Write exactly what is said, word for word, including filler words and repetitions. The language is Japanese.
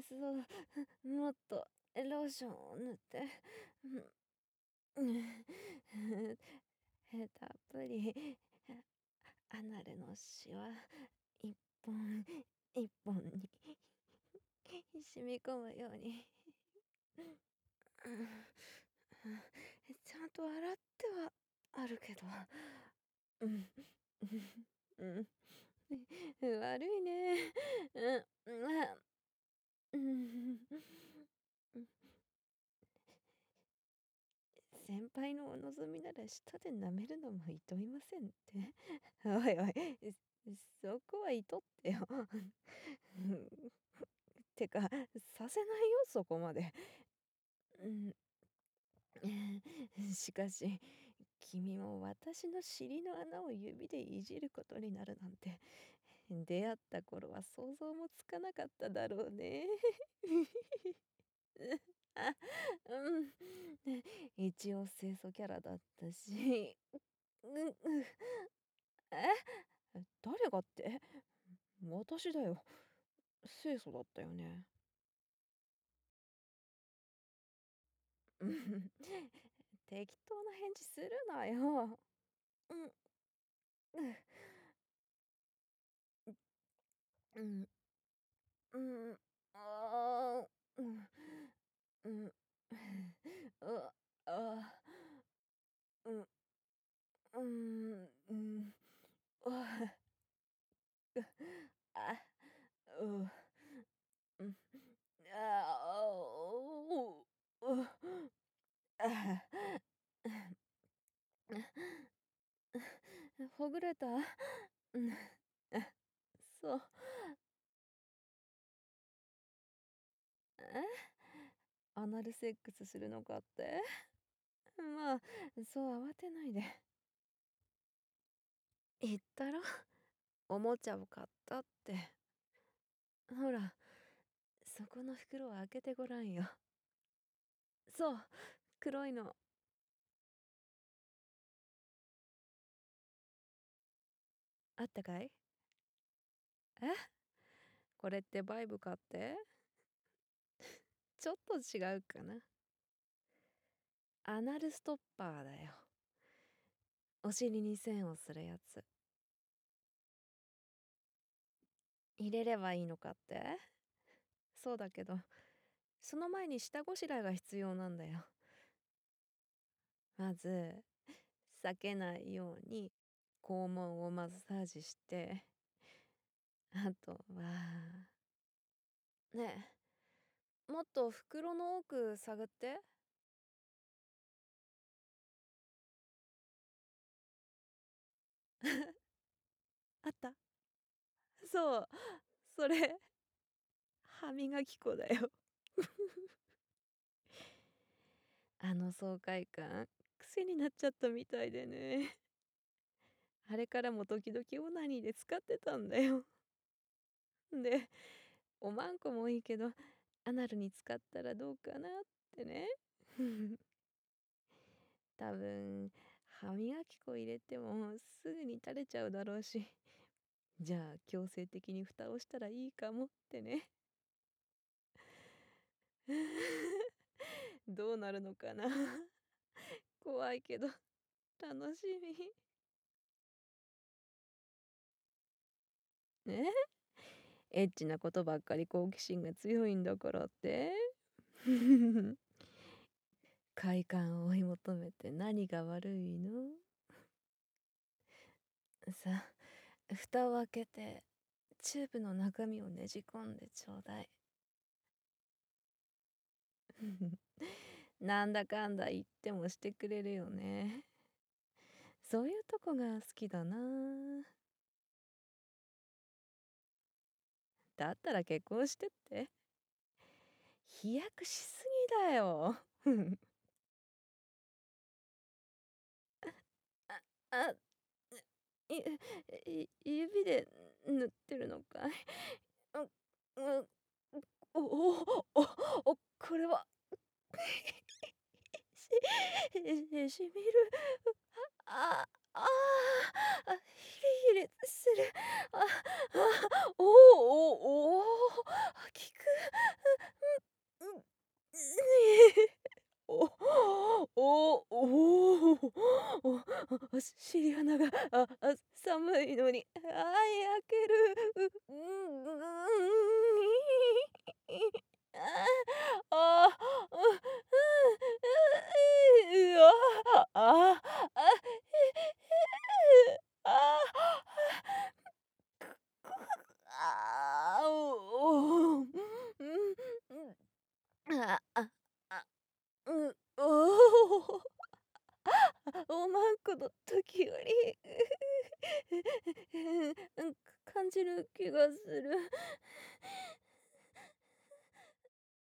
そう、もっとローションを塗って、うん、たっぷりアナルのシワ一本一本に染み込むように、うん、ちゃんと洗ってはあるけど、うん、うん、悪いね。うん、うん、先輩のお望みなら舌で舐めるのもいといませんって。おいおい、そこはいとってよ。てか、させないよ、そこまで。うん、しかし、君も私の尻の穴を指でいじることになるなんて、出会った頃は想像もつかなかっただろうね。あ、うん。一応清楚キャラだったし。うん、うん。え？誰がって？私だよ。清楚だったよね。うん。適当な返事するなよ。うん、うん、うん、うん、ああ、うん、うん、あ、あ、うん、うん、うん、あ、あ、うん、うん、あ、おお、あ、ほぐれた？うん、あ、そう。え？アナルセックスするのかって？まあ、そう慌てないで。言ったろ、おもちゃを買ったって。ほら、そこの袋を開けてごらんよ。そう、黒いの。あったかい？え？これってバイブかって？ちょっと違うかな。アナルストッパーだよ。お尻に線をするやつ。入れればいいのかって？そうだけど、その前に下ごしらえが必要なんだよ。まず、避けないように肛門をマッサージして、あとは、ねえ、もっと袋の奥探って。あった？そう、それ、歯磨き粉だよ。あの爽快感、癖になっちゃったみたいでね。あれからも時々オナニーで使ってたんだよ。で、おまんこもいいけど、アナルに使ったらどうかなってね。多分、歯磨き粉入れてもすぐに垂れちゃうだろうし、じゃあ強制的に蓋をしたらいいかもってね。どうなるのかな。怖いけど楽しみ。ね、エッチなことばっかり好奇心が強いんだからって。快感を追い求めて何が悪いの？さあ、蓋を開けてチューブの中身をねじ込んでちょうだい。なんだかんだ言ってもしてくれるよね。そういうとこが好きだな。だったら結婚してって。飛躍しすぎだよ。あ、あ、いい指で塗ってるのかい？う、う、おおおお、これはしししみる。ああ、ああ、ヒリヒリする。ああ、おおおお、効く。 お尻穴が、ああ、寒いのに、ああ、焼ける。う、うん、ぐぐい。ああ、あ、う、うん、う、う、う、ああ、あ、あ、ああ、くくああ、おお、うん、うん、あ、あ、あ、うん、おお。おまんこの時より、うん、感じる気がする。